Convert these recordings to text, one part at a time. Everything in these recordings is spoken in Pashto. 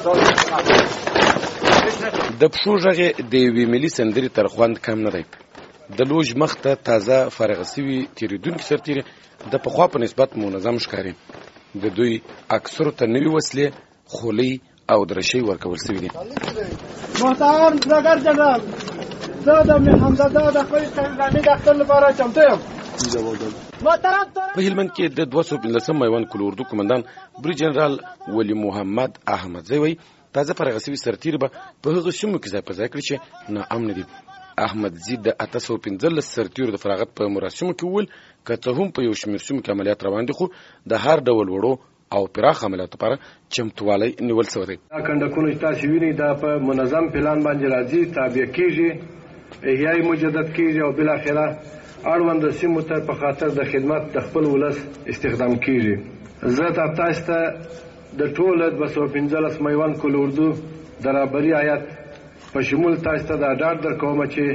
د پښو غږ د یوې ملي سندرې تر خوند کم نه دی. د لوژ مخ ته تازه فارغ سوي تېرېدونکي سرتېري د پخوا په نسبت منظم ښکاري. د دوی اکثرو ته نوي وسلې، خولۍ او درشۍ ورکول سوي دي. محترم ډګر جنرال، زه د حمزاده د خپلې قهرمانۍ د اخیستلو لپاره چمتو یم. په هلمند کې د 215 میوند کل اردو قمندان بریج جنرال ولی محمد احمدزی وایي تازه فارغ سوي سرتېري به په هغو سیمو کې ځای په ځای کړي چې ناامنه دي. احمدزي د 815 سرتېرو د فراغت په مراسمو کې وویل که څه هم په یو شمېر سیمو کې عملیات روان دي، خو د هر ډول وړو او پراخ عملیاتو لپاره چمتووالی نیول سوی دی. دا کنډکونه چې تاسې وینئ دا په منظم پلان باندې راځي، تابع کېږي، احیای مجدد کېږي او بالاخره اړونده سیمو ته په خاطر د خدمت د خپل ولس استخدام کېږي. زه تاسو ته د ټوله 215 میوند کل اردو د رهبري هیات په شمول تاسو ته دا ډاډ درکوم چې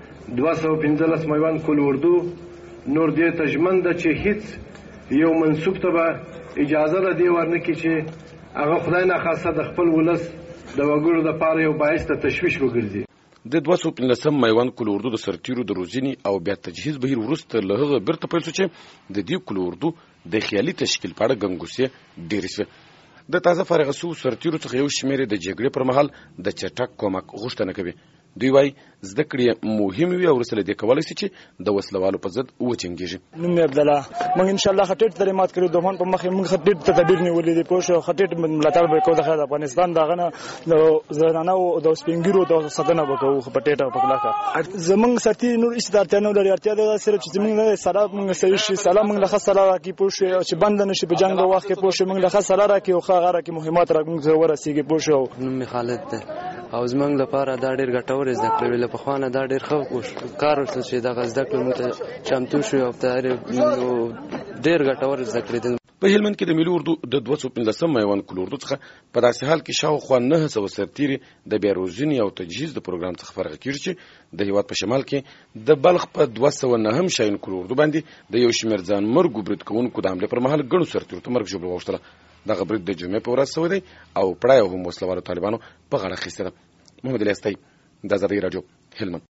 215 میوند کل اردو نور دې ته ژمن ده چې هیڅ یو منسوب ته به اجازه ده دې ورنکړي چې هغه خدای ناخواسته د خپل ولس د وګړو دپاره یو باعث د تشویش وګرځي. د 215 میوند کل اردو د سرتېرو د روزنې او بیا تجهیز بهیر وروسته له هغه بیرته پیل شو چې د دې کل اردو د خیالي تشکیل په اړه ګنګوسې ډېرې شوې. د تازه فارغ سوو سرتېرو څخه یو شمېر د جګړې پر مهال د چټک کومک غوښتنه کوي. دوی وایي زده کړې مهم وي او وروسته له دې کولی شي چې د وسلوالو په ضد وجنګېږي. نوم مې عبدالله، موږ انشاءالله خټېټ ته مات کړو. دومان په مخکې موږ خټېټ ته تدبیر نیولې دي، پوه شو. خټېټ ملاتړ به کوو د افغانستان د هغه نه د زنانو د سپین ږیرو د ساتنه به کوو په ټېټه په کلکه. زموږ سرتېري نور هېڅ اړتیا نه لري، اړتیا ده صرف چې زموږ نه سلا موږ صحیح شي، سلا موږ له ښه سلا راکړي، پوه شو، چې بنده نه شي په جنګ د وخت کې، پوه شو. موږ له ښه سلا راکړي او ښه هغه راکړي مهمات موږ ته ورسېږي، پوه شو. نوم مې خالد دی او زموږ لپاره دا ډېر ګټور زده کړې وې. له پخوا نه دا ډېر ښه کار وشو چې دغه زده کړې موږ ته چمتو شو او ډېر ګټور زده کړې دي. په هلمند کې د ملي اردو د 215 میوند کل اردو څخه په داسې حال کې شاوخوا 900 سرتېري د بیا روزنې او تجهیز د پروګرام څخه فارغ کېږي چې د هېواد په شمال کې د بلخ په 209 شاهین کل اردو باندې د یو شمېر ځانمرګو برید کوونکو د حملې پر مهال ګڼو سرتېرو ته مرګ ژوبله واوښتله. دغه برید د جمعې په ورځ سوی دی او پړی هم وسلوالو طالبانو په غاړه اخیستې ده. محمد الیاس طیب، د ازادۍ راډیو، هلمند.